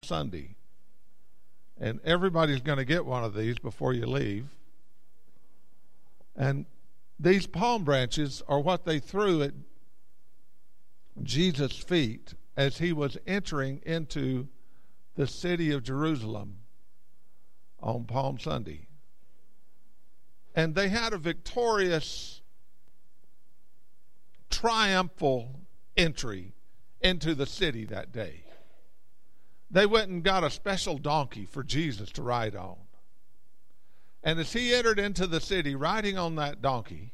Sunday. And everybody's going to get one of these before you leave. And these palm branches are what they threw at Jesus' feet as he was entering into the city of Jerusalem on Palm Sunday. And they had a victorious, triumphal entry into the city that day. They went and got a special donkey for Jesus to ride on. And as he entered into the city riding on that donkey,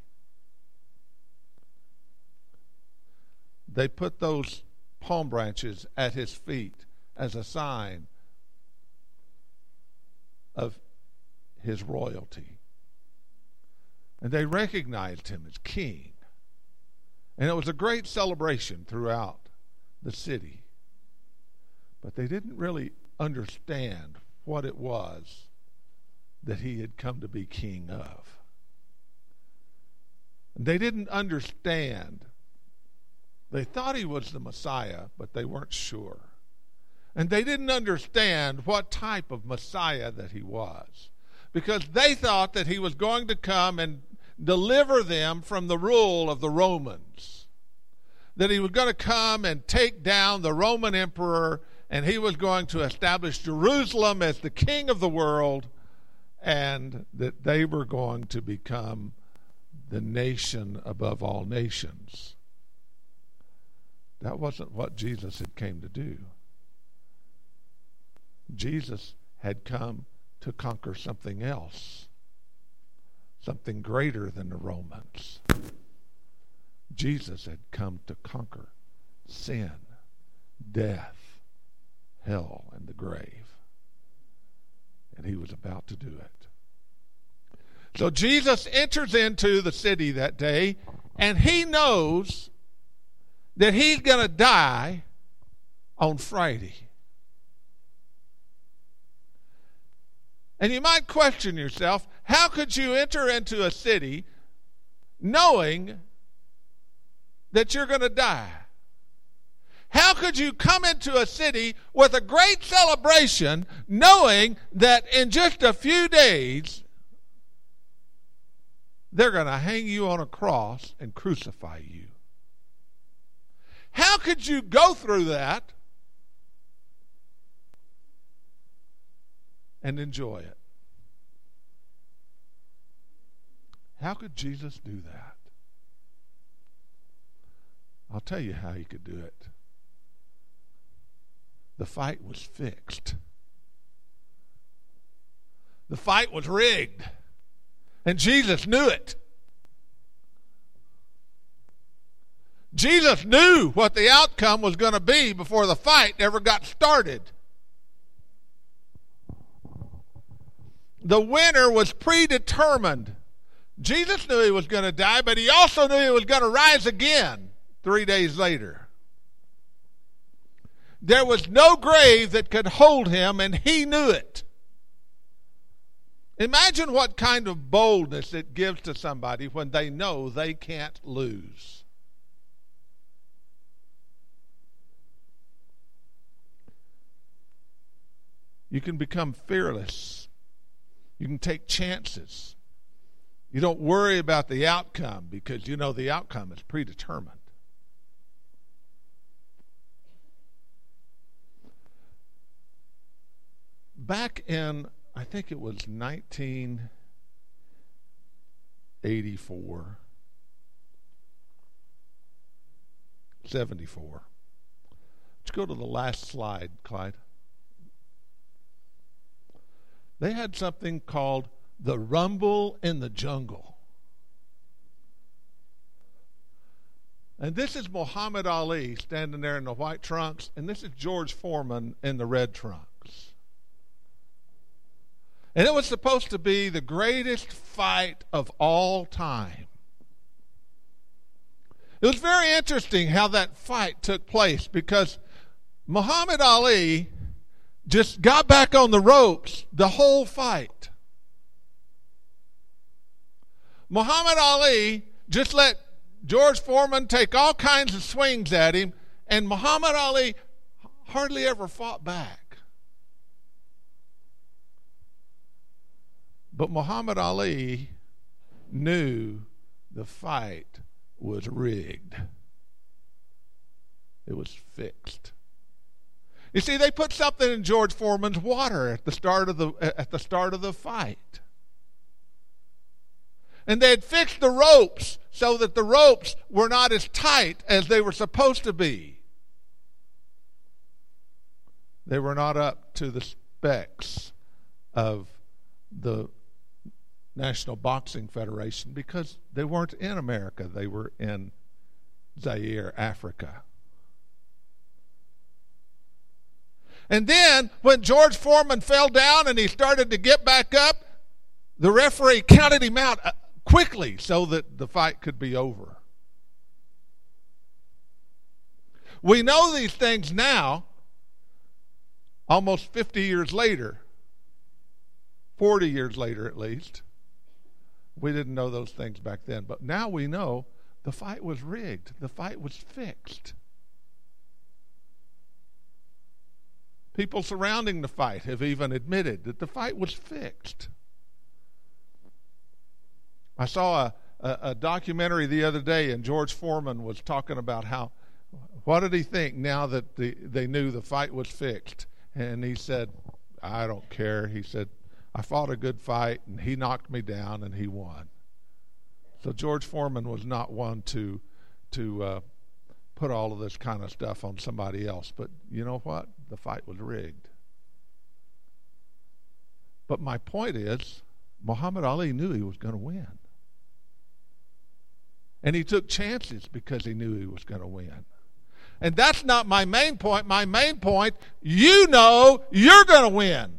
they put those palm branches at his feet as a sign of his royalty. And they recognized him as king. And it was a great celebration throughout the city. But they didn't really understand what it was that he had come to be king of. They didn't understand. They thought he was the Messiah, but they weren't sure. And they didn't understand what type of Messiah that he was, because they thought that he was going to come and deliver them from the rule of the Romans, that he was going to come and take down the Roman emperor, and he was going to establish Jerusalem as the king of the world, and that they were going to become the nation above all nations. That wasn't what Jesus had came to do. Jesus had come to conquer something else, something greater than the Romans. Jesus had come to conquer sin, death, hell, and the grave. And he was about to do it. So Jesus enters into the city that day, and he knows that he's going to die on Friday. And you might question yourself, how could you enter into a city knowing that you're going to die? How could you come into a city with a great celebration knowing that in just a few days they're going to hang you on a cross and crucify you? How could you go through that and enjoy it? How could Jesus do that? I'll tell you how he could do it. The fight was fixed. The fight was rigged. And Jesus knew it. Jesus knew what the outcome was going to be before the fight ever got started. The winner was predetermined. Jesus knew he was going to die, but he also knew he was going to rise again 3 days later. There was no grave that could hold him, and he knew it. Imagine what kind of boldness it gives to somebody when they know they can't lose. You can become fearless. You can take chances. You don't worry about the outcome because you know the outcome is predetermined. Back in, I think it was 1984, 74. Let's go to the last slide, Clyde. They had something called the Rumble in the Jungle. And this is Muhammad Ali standing there in the white trunks, and this is George Foreman in the red trunks. And it was supposed to be the greatest fight of all time. It was very interesting how that fight took place because Muhammad Ali just got back on the ropes the whole fight. Muhammad Ali just let George Foreman take all kinds of swings at him, and Muhammad Ali hardly ever fought back. But Muhammad Ali knew the fight was rigged. It was fixed. You see, they put something in George Foreman's water at the start of the fight. And they had fixed the ropes so that the ropes were not as tight as they were supposed to be. They were not up to the specs of the National Boxing Federation because they weren't in America. They were in Zaire, Africa. And then when George Foreman fell down and he started to get back up, the referee counted him out quickly so that the fight could be over. We know these things now, almost 50 years later, 40 years later at least. We didn't know those things back then, but now we know the fight was rigged. The fight was fixed. People surrounding the fight have even admitted that the fight was fixed. I saw a documentary the other day, and George Foreman was talking about what did he think now that they knew the fight was fixed? And he said, I don't care. He said, I fought a good fight, and he knocked me down, and he won. So George Foreman was not one to put all of this kind of stuff on somebody else. But you know what? The fight was rigged. But my point is, Muhammad Ali knew he was going to win. And he took chances because he knew he was going to win. And that's not my main point. My main point, you know you're going to win.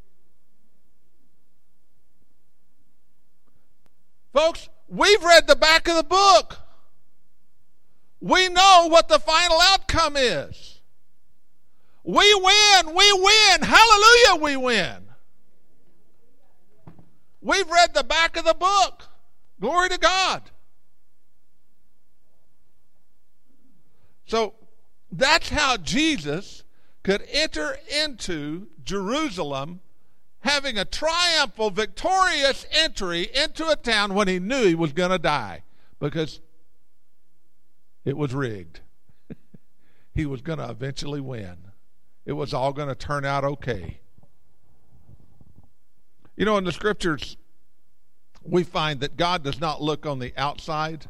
Folks, we've read the back of the book. We know what the final outcome is. We win, hallelujah, we win. We've read the back of the book. Glory to God. So that's how Jesus could enter into Jerusalem having a triumphal, victorious entry into a town when he knew he was going to die because it was rigged. He was going to eventually win. It was all going to turn out okay. You know, in the scriptures, we find that God does not look on the outside.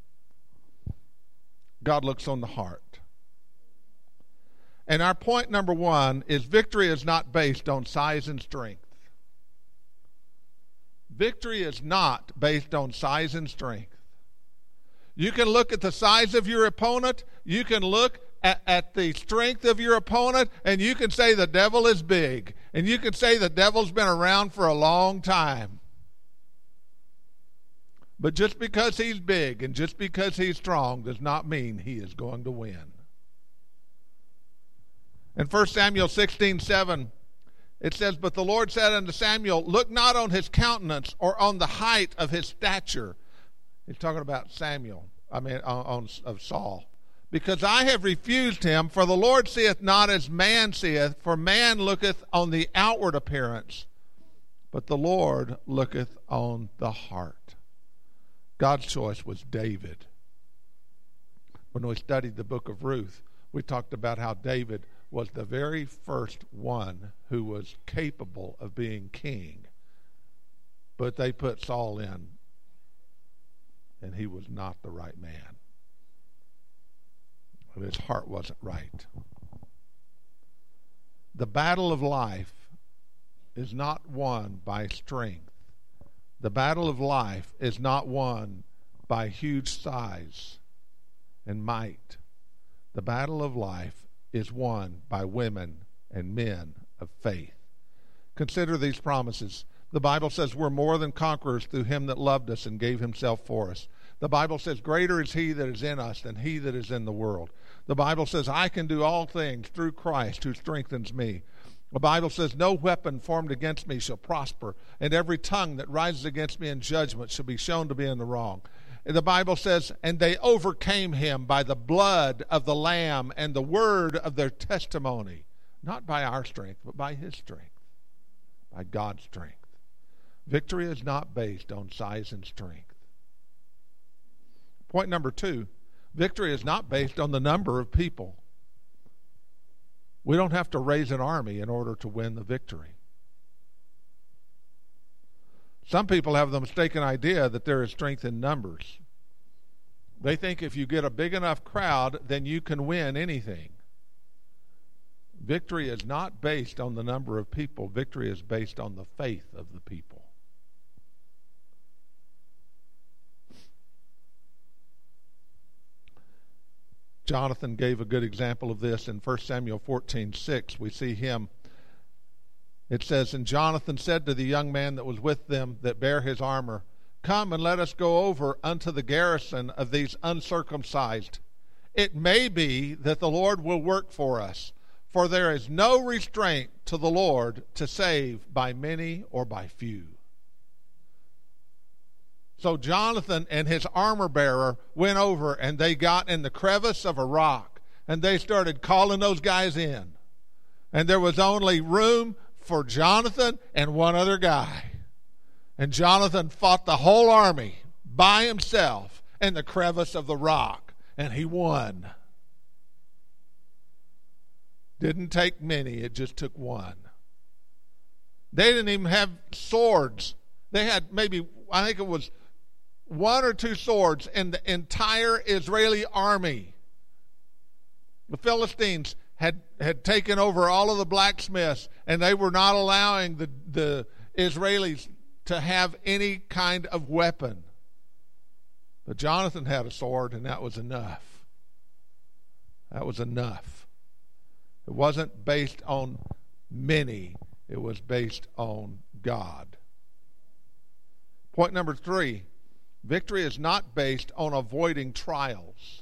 God looks on the heart. And our point number one is victory is not based on size and strength. Victory is not based on size and strength. You can look at the size of your opponent. You can look at the strength of your opponent, and you can say the devil is big. And you can say the devil's been around for a long time. But just because he's big and just because he's strong does not mean he is going to win. In 1 Samuel 16:7, it says, But the Lord said unto Samuel, Look not on his countenance or on the height of his stature. He's talking about of Saul. Because I have refused him, for the Lord seeth not as man seeth, for man looketh on the outward appearance, but the Lord looketh on the heart. God's choice was David. When we studied the book of Ruth, we talked about how David was the very first one who was capable of being king. But they put Saul in, and he was not the right man. His heart wasn't right. The battle of life is not won by strength. The battle of life is not won by huge size and might. The battle of life is won by women and men of faith. Consider these promises. The Bible says we're more than conquerors through him that loved us and gave himself for us. The Bible says greater is he that is in us than he that is in the world. The Bible says I can do all things through Christ who strengthens me. The Bible says no weapon formed against me shall prosper, and every tongue that rises against me in judgment shall be shown to be in the wrong. And the Bible says, and they overcame him by the blood of the Lamb and the word of their testimony. Not by our strength, but by his strength. By God's strength. Victory is not based on size and strength. Point number 2, victory is not based on the number of people. We don't have to raise an army in order to win the victory. Some people have the mistaken idea that there is strength in numbers. They think if you get a big enough crowd, then you can win anything. Victory is not based on the number of people. Victory is based on the faith of the people. Jonathan gave a good example of this in 1 Samuel 14:6. We see him. It says, "And Jonathan said to the young man that was with them that bare his armor, Come and let us go over unto the garrison of these uncircumcised. It may be that the Lord will work for us, for there is no restraint to the Lord to save by many or by few." So Jonathan and his armor bearer went over and they got in the crevice of a rock and they started calling those guys in. And there was only room for Jonathan and one other guy. And Jonathan fought the whole army by himself in the crevice of the rock, and he won. Didn't take many, it just took one. They didn't even have swords. They had maybe, I think it was 1 or 2 swords in the entire Israeli army. The Philistines had taken over all of the blacksmiths, and they were not allowing the Israelis to have any kind of weapon. But Jonathan had a sword, and that was enough. That was enough. It wasn't based on many. It was based on God. Point number 3, victory is not based on avoiding trials.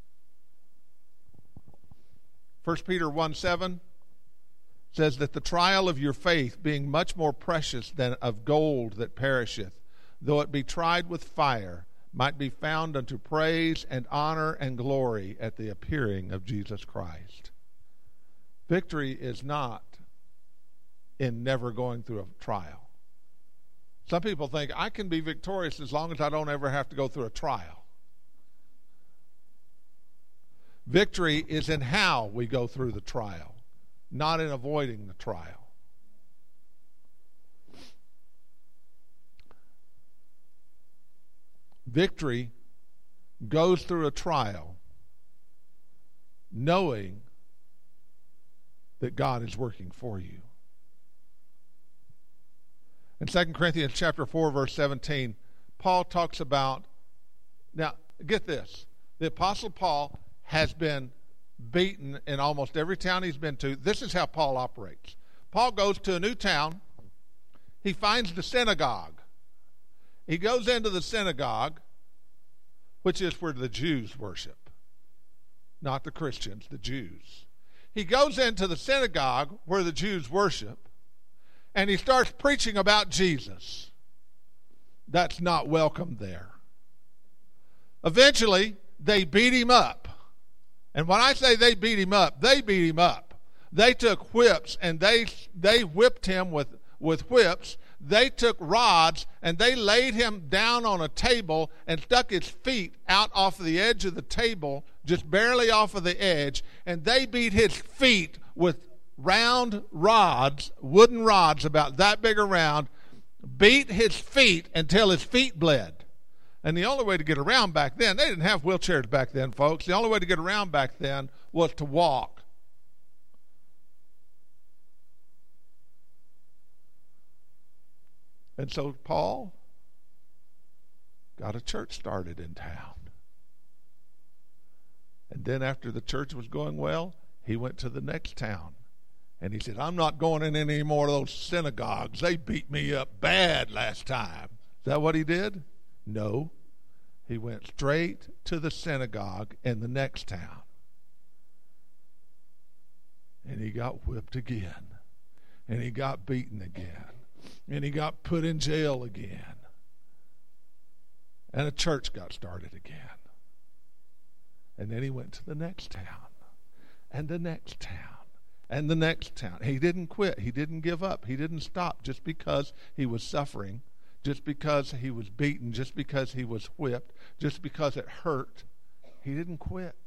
1 Peter 1:7 says that the trial of your faith, being much more precious than of gold that perisheth, though it be tried with fire, might be found unto praise and honor and glory at the appearing of Jesus Christ. Victory is not in never going through a trial. Some people think I can be victorious as long as I don't ever have to go through a trial. Victory is in how we go through the trial, not in avoiding the trial. Victory goes through a trial knowing that God is working for you. In 2 Corinthians chapter 4, verse 17, Paul talks about, now get this, the Apostle Paul has been beaten in almost every town he's been to. This is how Paul operates. Paul goes to a new town. He finds the synagogue. He goes into the synagogue, which is where the Jews worship. Not the Christians, the Jews. He goes into the synagogue where the Jews worship, and he starts preaching about Jesus. That's not welcome there. Eventually, they beat him up. And when I say they beat him up, they beat him up. They took whips and they whipped him with whips. They took rods and they laid him down on a table and stuck his feet out off the edge of the table, just barely off of the edge, and they beat his feet with round rods, wooden rods about that big around, beat his feet until his feet bled. And the only way to get around back then, they didn't have wheelchairs back then, folks. The only way to get around back then was to walk. And so Paul got a church started in town. And then after the church was going well, he went to the next town. And he said, I'm not going in any more of those synagogues. They beat me up bad last time. Is that what he did? No. He went straight to the synagogue in the next town. And he got whipped again. And he got beaten again. And he got put in jail again. And a church got started again. And then he went to the next town. And the next town. And the next town. He didn't quit. He didn't give up. He didn't stop just because he was suffering just because he was beaten, just because he was whipped, just because it hurt, he didn't quit.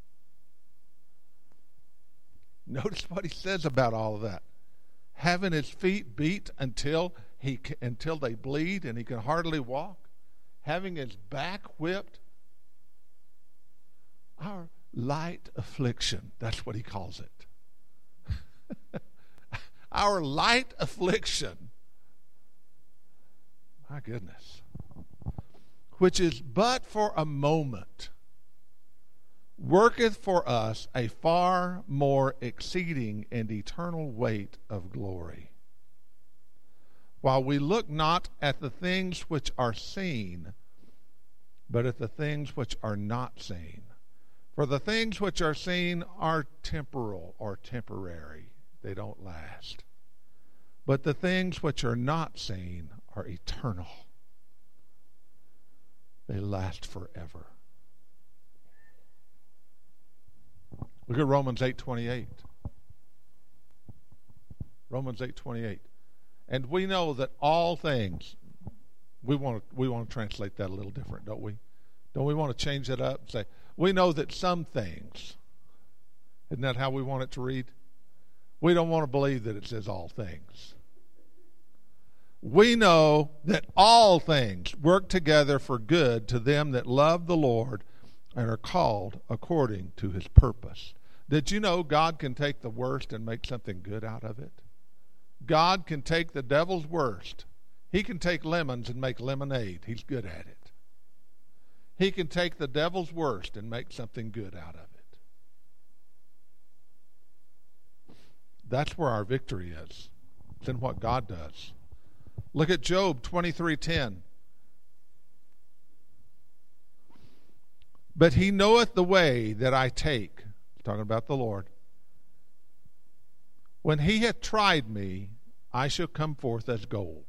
Notice what he says about all of that. Having his feet beat until they bleed and he can hardly walk, having his back whipped. Our light affliction, that's what he calls it. Our light affliction, my goodness, which is but for a moment, worketh for us a far more exceeding and eternal weight of glory. While we look not at the things which are seen, but at the things which are not seen. For the things which are seen are temporal or temporary. They don't last. But the things which are not seen are eternal. They last forever. Look at Romans 8:28. Romans 8:28. And we know that all things, we want to translate that a little different, don't we? Don't we want to change it up and say, we know that some things, isn't that how we want it to read? We don't want to believe that it says all things. We know that all things work together for good to them that love the Lord and are called according to his purpose. Did you know God can take the worst and make something good out of it? God can take the devil's worst. He can take lemons and make lemonade. He's good at it. He can take the devil's worst and make something good out of it. That's where our victory is. It's in what God does. Look at Job 23:10. But he knoweth the way that I take. Talking about the Lord. When he hath tried me, I shall come forth as gold.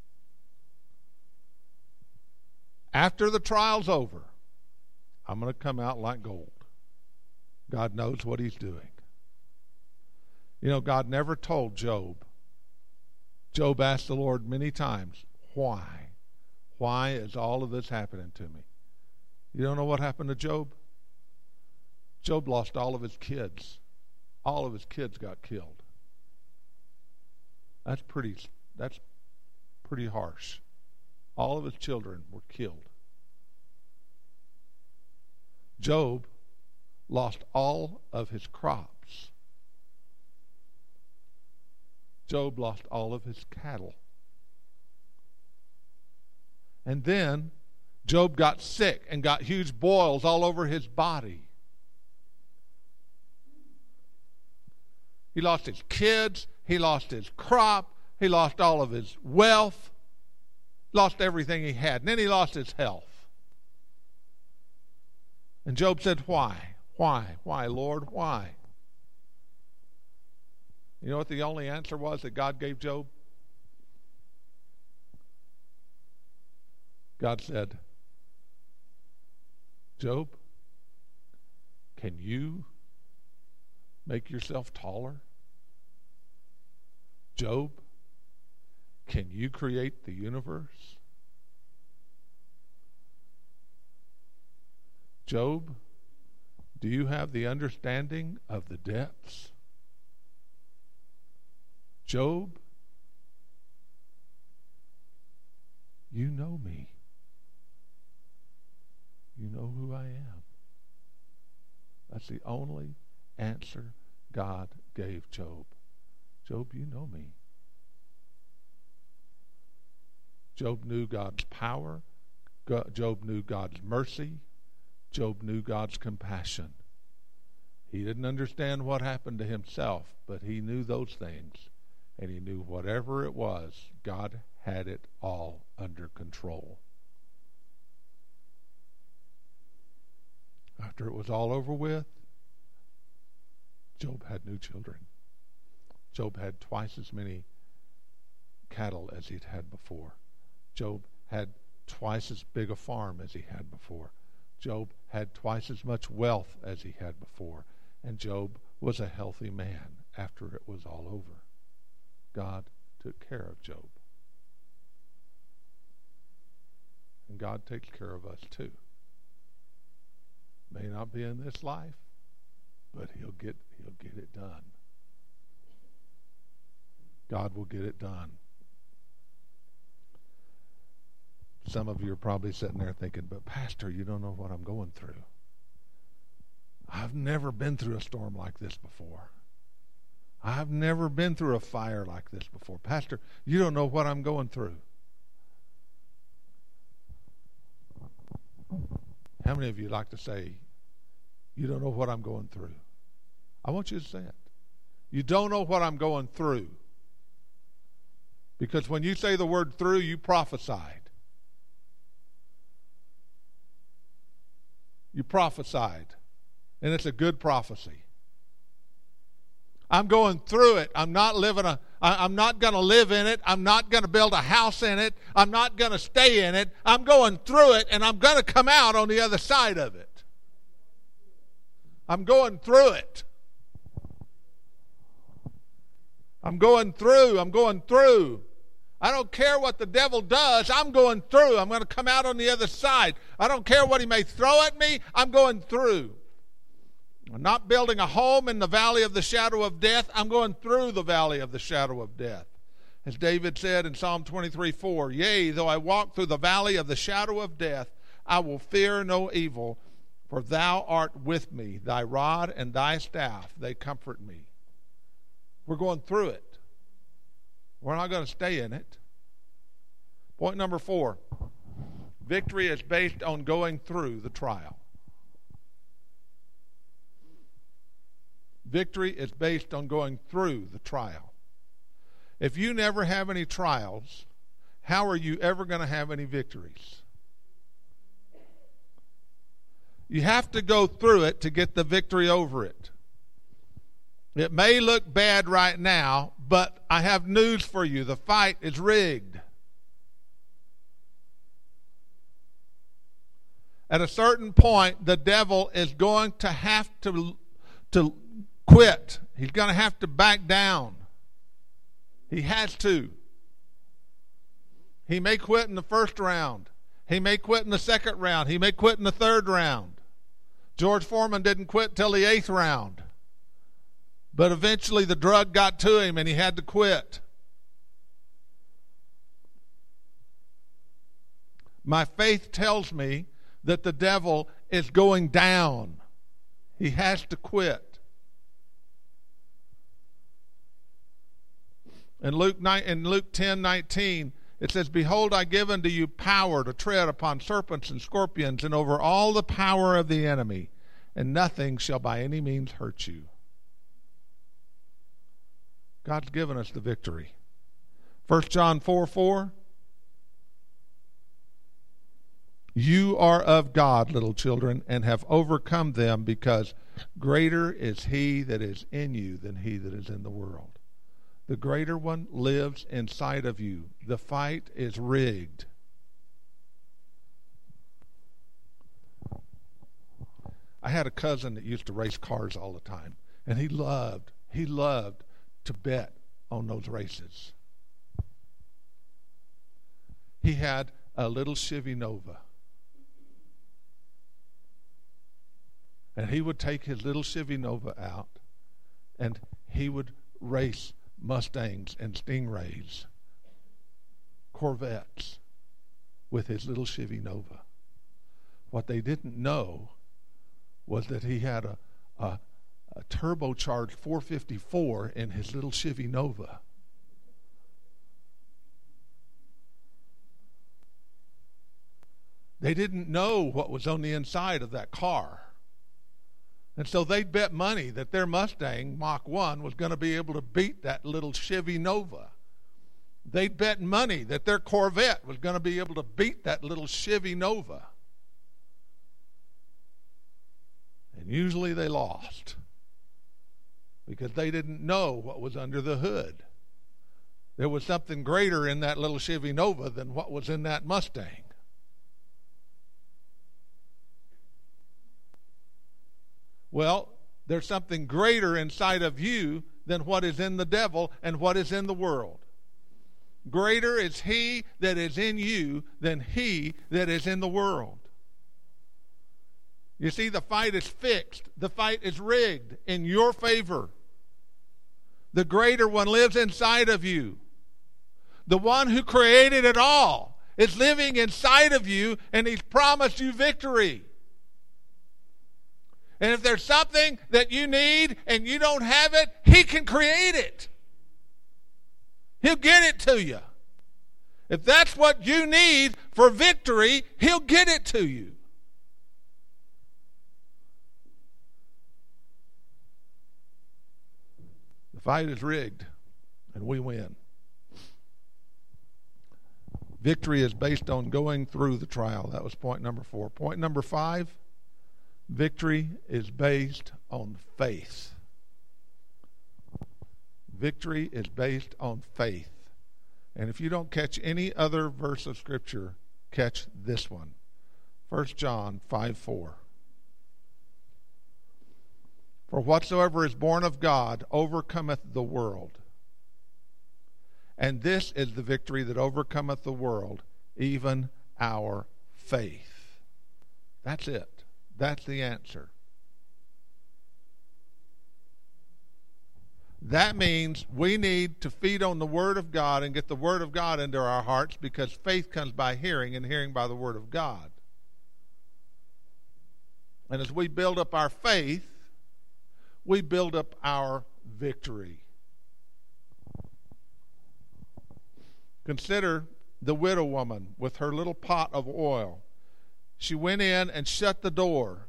After the trial's over, I'm going to come out like gold. God knows what he's doing. You know, God never told Job. Job asked the Lord many times, why? Why is all of this happening to me? You don't know what happened to Job? Job lost all of his kids. All of his kids got killed. That's pretty harsh. All of his children were killed. Job lost all of his crops. Job lost all of his cattle. And then Job got sick and got huge boils all over his body. He lost his kids. He lost his crop. He lost all of his wealth. Lost everything he had. And then he lost his health. And Job said, why? Why? Why, Lord? Why? You know what the only answer was that God gave Job? God said, Job, can you make yourself taller? Job, can you create the universe? Job, do you have the understanding of the depths? Job, you know me. You know who I am. That's the only answer God gave Job. Job, you know me. Job knew God's power. Job knew God's mercy. Job knew God's compassion. He didn't understand what happened to himself, but he knew those things. And he knew whatever it was, God had it all under control. After it was all over with, Job had new children. Job had twice as many cattle as he'd had before. Job had twice as big a farm as he had before. Job had twice as much wealth as he had before. And Job was a healthy man after it was all over. God took care of Job. And God takes care of us too. May not be in this life, but he'll get it done. God will get it done. Some of you are probably sitting there thinking, but Pastor, you don't know what I'm going through. I've never been through a storm like this before. I've never been through a fire like this before. Pastor, you don't know what I'm going through. How many of you like to say, you don't know what I'm going through? I want you to say it. You don't know what I'm going through. Because when you say the word through, you prophesied. You prophesied. And it's a good prophecy. I'm going through it. I'm not going to live in it. I'm not going to build a house in it. I'm not going to stay in it. I'm going through it, and I'm going to come out on the other side of it. I'm going through it. I'm going through. I don't care what the devil does. I'm going through. I'm going to come out on the other side. I don't care what he may throw at me. I'm going through. I'm not building a home in the valley of the shadow of death. I'm going through the valley of the shadow of death. As David said in Psalm 23:4, yea, though I walk through the valley of the shadow of death, I will fear no evil, for thou art with me. Thy rod and thy staff, they comfort me. We're going through it. We're not going to stay in it. Point number 4. Victory is based on going through the trial. Victory is based on going through the trial. If you never have any trials, how are you ever going to have any victories? You have to go through it to get the victory over it. It may look bad right now, but I have news for you. The fight is rigged. At a certain point, the devil is going to have to quit. He's going to have to back down. He has to. He may quit in the first round. He may quit in the second round. He may quit in the third round. George Foreman didn't quit till the 8th round. But eventually the drug got to him and he had to quit. My faith tells me that the devil is going down. He has to quit. In Luke 10:19, it says, behold, I give unto you power to tread upon serpents and scorpions and over all the power of the enemy, and nothing shall by any means hurt you. God's given us the victory. 1 John 4:4. You are of God, little children, and have overcome them, because greater is he that is in you than he that is in the world. The greater one lives inside of you. The fight is rigged. I had a cousin that used to race cars all the time, and he loved to bet on those races. He had a little Chevy Nova. And he would take his little Chevy Nova out, and he would race Mustangs and Stingrays, Corvettes, with his little Chevy Nova. What they didn't know was that he had a turbocharged 454 in his little Chevy Nova. They didn't know what was on the inside of that car. And so they'd bet money that their Mustang Mach 1 was going to be able to beat that little Chevy Nova. They'd bet money that their Corvette was going to be able to beat that little Chevy Nova. And usually they lost, because they didn't know what was under the hood. There was something greater in that little Chevy Nova than what was in that Mustang. Well, there's something greater inside of you than what is in the devil and what is in the world. greater is he that is in you than he that is in the world. You see, the fight is fixed. The fight is rigged in your favor. The greater one lives inside of you. The one who created it all is living inside of you, and he's promised you victory. And if there's something that you need and you don't have it, he can create it. He'll get it to you. If that's what you need for victory, he'll get it to you. The fight is rigged, and we win. Victory is based on going through the trial. That was point number 4. Point number 5, victory is based on faith. Victory is based on faith. And if you don't catch any other verse of Scripture, catch this one. 1 John 5:4. For whatsoever is born of God overcometh the world. And this is the victory that overcometh the world, even our faith. That's it. That's the answer. That means we need to feed on the Word of God and get the Word of God into our hearts, because faith comes by hearing, and hearing by the Word of God. And as we build up our faith, we build up our victory. Consider the widow woman with her little pot of oil. She went in and shut the door.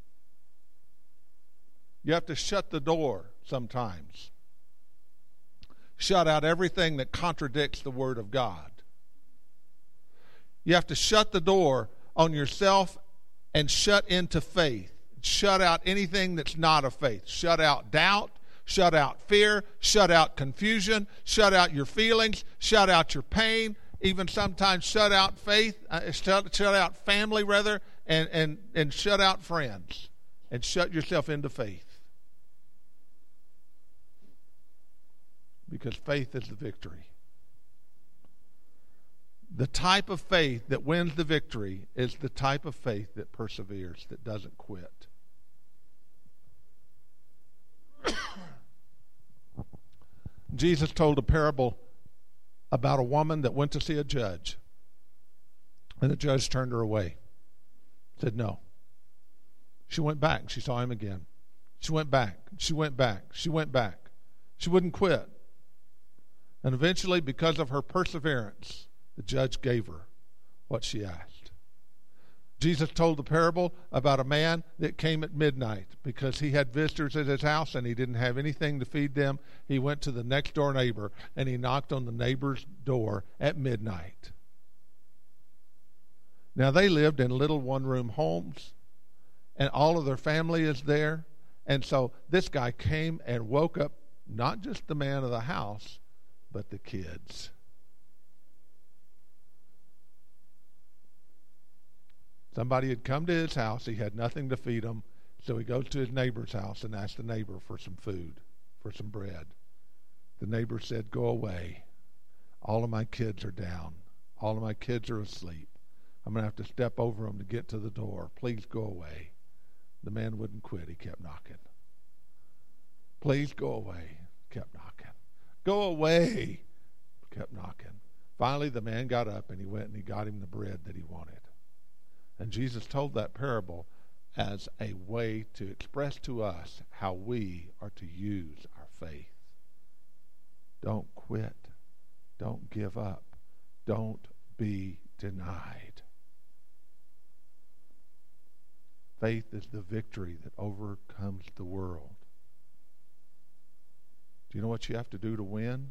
You have to shut the door sometimes. Shut out everything that contradicts the Word of God. You have to shut the door on yourself and shut into faith. Shut out anything that's not of faith. Shut out doubt. Shut out fear. Shut out confusion. Shut out your feelings. Shut out your pain. Even sometimes shut out faith. Shut out family, rather, and shut out friends. And shut yourself into faith. Because faith is the victory. The type of faith that wins the victory is the type of faith that perseveres, that doesn't quit. Jesus told a parable about a woman that went to see a judge. And the judge turned her away. Said no. She went back. She saw him again. She went back. She went back. She went back. She wouldn't quit. And eventually, because of her perseverance, the judge gave her what she asked. Jesus told the parable about a man that came at midnight because he had visitors at his house and he didn't have anything to feed them. He went to the next door neighbor and he knocked on the neighbor's door at midnight. Now, they lived in little one-room homes, and all of their family is there. And so this guy came and woke up not just the man of the house, but the kids. Somebody had come to his house. He had nothing to feed them. So he goes to his neighbor's house and asks the neighbor for some food, for some bread. The neighbor said, "Go away. All of my kids are down. All of my kids are asleep. I'm going to have to step over them to get to the door. Please go away." The man wouldn't quit. He kept knocking. "Please go away." Kept knocking. "Go away." Kept knocking. Finally, the man got up and he went and he got him the bread that he wanted. And Jesus told that parable as a way to express to us how we are to use our faith. Don't quit. Don't give up. Don't be denied. Faith is the victory that overcomes the world. Do you know what you have to do to win?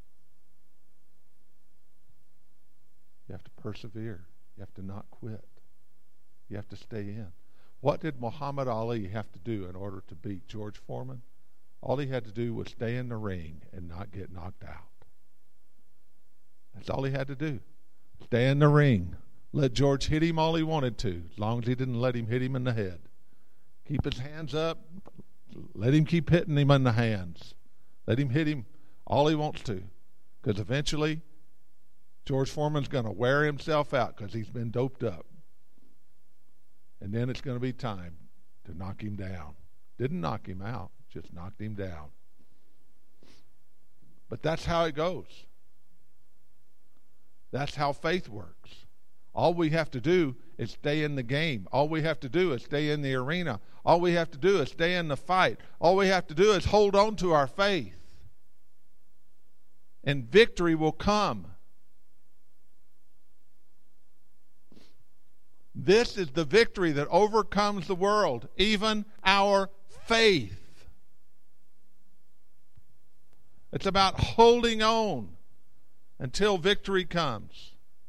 You have to persevere. You have to not quit. You have to stay in. What did Muhammad Ali have to do in order to beat George Foreman? All he had to do was stay in the ring and not get knocked out. That's all he had to do. Stay in the ring. Let George hit him all he wanted to, as long as he didn't let him hit him in the head. Keep his hands up. Let him keep hitting him in the hands. Let him hit him all he wants to, because eventually George Foreman's going to wear himself out because he's been doped up. And then it's going to be time to knock him down. Didn't knock him out, just knocked him down. But that's how it goes. That's how faith works. All we have to do is stay in the game. All we have to do is stay in the arena. All we have to do is stay in the fight. All we have to do is hold on to our faith. And victory will come. This is the victory that overcomes the world, even our faith. It's about holding on until victory comes.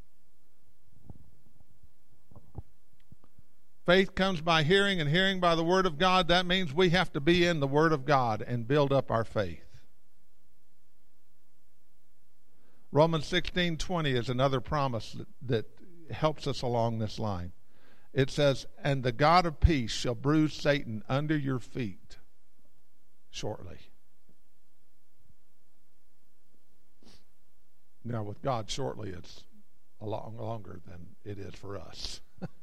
Faith comes by hearing, and hearing by the Word of God. That means we have to be in the Word of God and build up our faith. Romans 16:20 is another promise that helps us along this line. It says, "And the God of peace shall bruise Satan under your feet shortly." Now, with God, shortly, it's a lot longer than it is for us.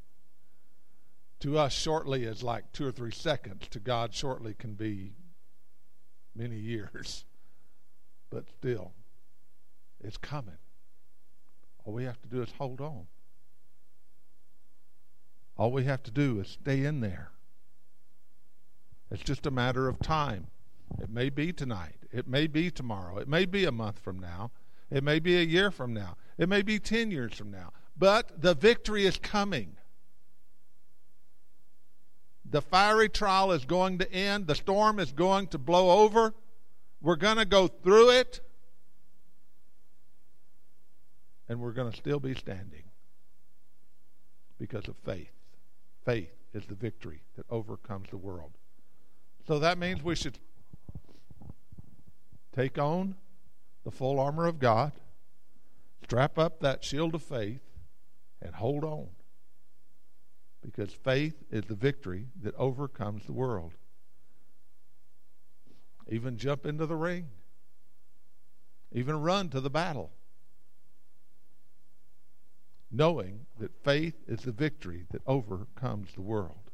To us, shortly is like 2 or 3 seconds. To God, shortly can be many years. But still, it's coming. All we have to do is hold on. All we have to do is stay in there. It's just a matter of time. It may be tonight. It may be tomorrow. It may be a month from now. It may be a year from now. It may be 10 years from now. But the victory is coming. The fiery trial is going to end. The storm is going to blow over. We're going to go through it. And we're going to still be standing because of faith. Faith is the victory that overcomes the world. So that means we should take on the full armor of God, strap up that shield of faith, and hold on. Because faith is the victory that overcomes the world. Even jump into the ring. Even run to the battle. Knowing that faith is the victory that overcomes the world.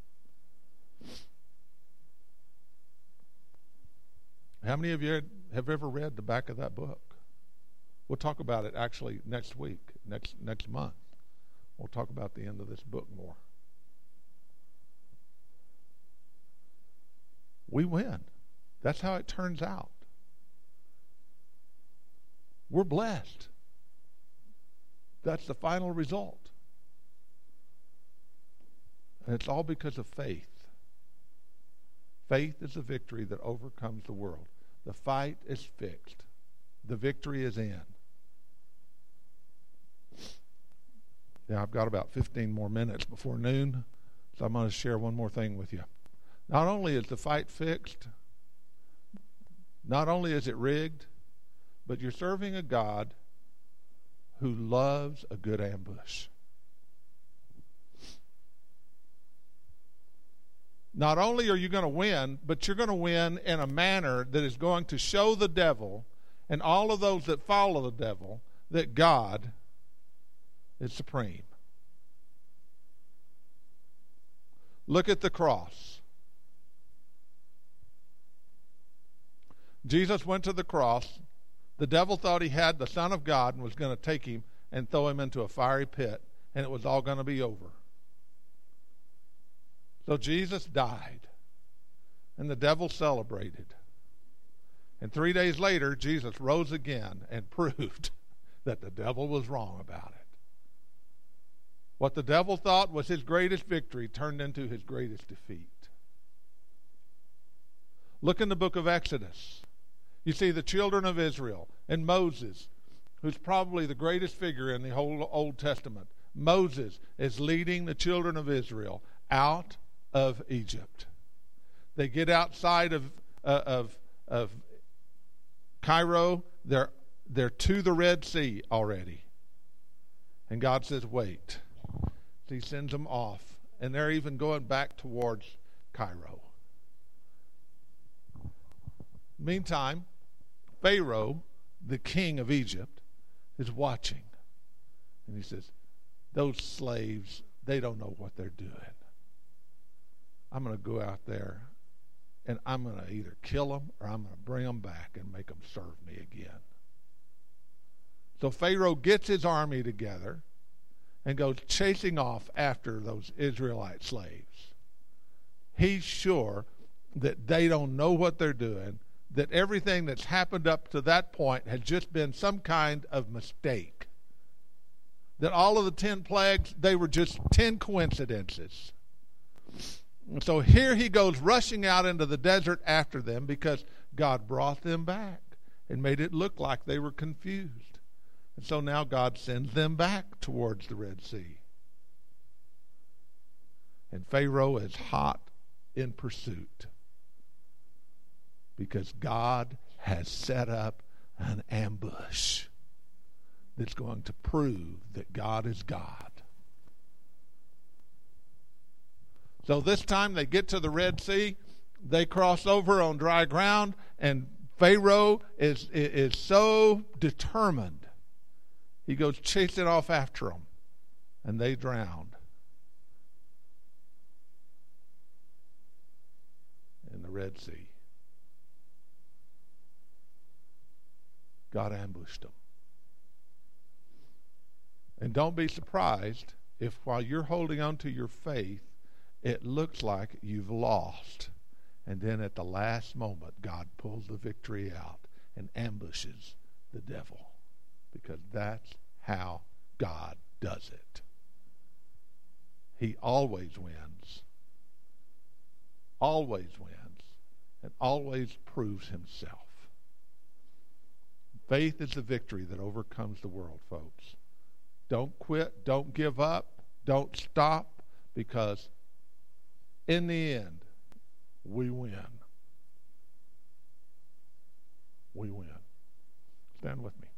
How many of you have ever read the back of that book? We'll talk about it actually next week, next month. We'll talk about the end of this book more. We win. That's how it turns out. We're blessed. That's the final result. And it's all because of faith. Faith is the victory that overcomes the world. The fight is fixed. The victory is in. Now, I've got about 15 more minutes before noon, so I'm going to share one more thing with you. Not only is the fight fixed, not only is it rigged, but you're serving a God who loves a good ambush. Not only are you going to win, but you're going to win in a manner that is going to show the devil and all of those that follow the devil that God is supreme. Look at the cross. Jesus went to the cross. The devil thought he had the Son of God and was going to take him and throw him into a fiery pit, and it was all going to be over. So Jesus died, and the devil celebrated. And 3 days later, Jesus rose again and proved that the devil was wrong about it. What the devil thought was his greatest victory turned into his greatest defeat. Look in the book of Exodus. You see the children of Israel and Moses, who's probably the greatest figure in the whole Old Testament. Moses is leading the children of Israel out of Egypt. They get outside of Cairo. They're to the Red Sea already. And God says, wait. So he sends them off. And they're even going back towards Cairo. Meantime, Pharaoh, the king of Egypt, is watching. And he says, those slaves, they don't know what they're doing. I'm going to go out there and I'm going to either kill them or I'm going to bring them back and make them serve me again. So Pharaoh gets his army together and goes chasing off after those Israelite slaves. He's sure that they don't know what they're doing, that everything that's happened up to that point has just been some kind of mistake. That all of the 10 plagues, they were just 10 coincidences. And so here he goes rushing out into the desert after them because God brought them back and made it look like they were confused. And so now God sends them back towards the Red Sea. And Pharaoh is hot in pursuit because God has set up an ambush that's going to prove that God is God. So this time they get to the Red Sea, they cross over on dry ground, and Pharaoh is so determined. He goes chasing off after them, and they drowned in the Red Sea. God ambushed them. And don't be surprised if while you're holding on to your faith, it looks like you've lost. And then at the last moment, God pulls the victory out and ambushes the devil. Because that's how God does it. He always wins. Always wins. And always proves himself. Faith is the victory that overcomes the world, folks. Don't quit. Don't give up. Don't stop. Because in the end, we win. We win. Stand with me.